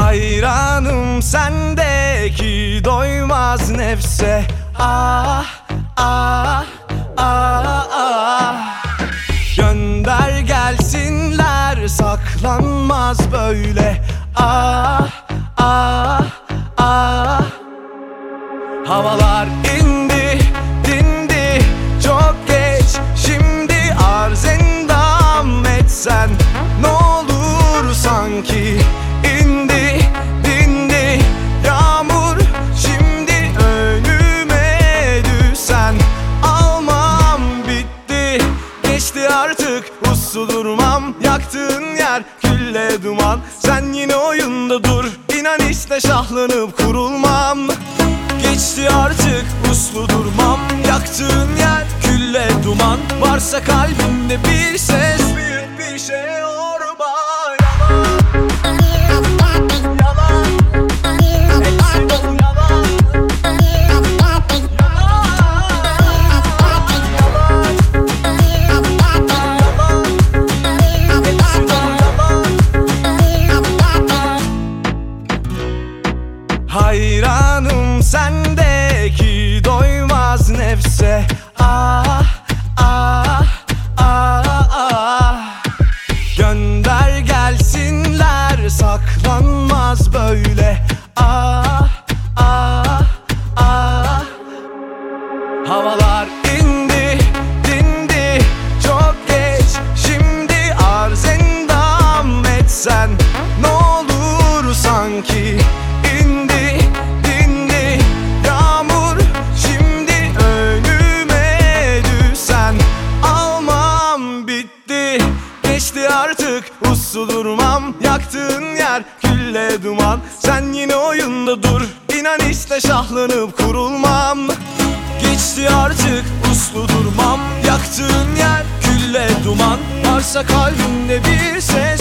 Hayranım sendeki doymaz nefse. Ah ah ah ah. Gönder gelsinler, saklanmaz böyle. Ah ah ah. Havalar indi dindi, çok geç şimdi, arz endam etsen ne olur sanki. İndi dindi yağmur, şimdi önüme düşsen almam, bitti geçti artık, uslu durmam. Yaktığın yer külle duman, sen yine oyunda dur, İnan işte şahlanıp kurulmam. Geçti artık, uslu durmam. Yaktığın yer külle duman, varsa kalbinde bir ses, büyük bir şey orba. Yalan, hepsi dolu yalan. Hayranım sendeki doymaz nefse. Ah ah ah ah. Gönder gelsinler, saklanmaz böyle. Ah ah ah. Havalar indi dindi, çok geç şimdi, arz endam etsen ne olur sanki. İndi dindi yağmur, şimdi önüme düşsen almam, bitti geçti artık, uslu durmam. Yaktığın yer külle duman, sen yine oyunda dur, İnan işte şahlanıp kurulmam. Geçti artık, uslu durmam. Yaktığın yer külle duman, varsa kalbinde bir ses,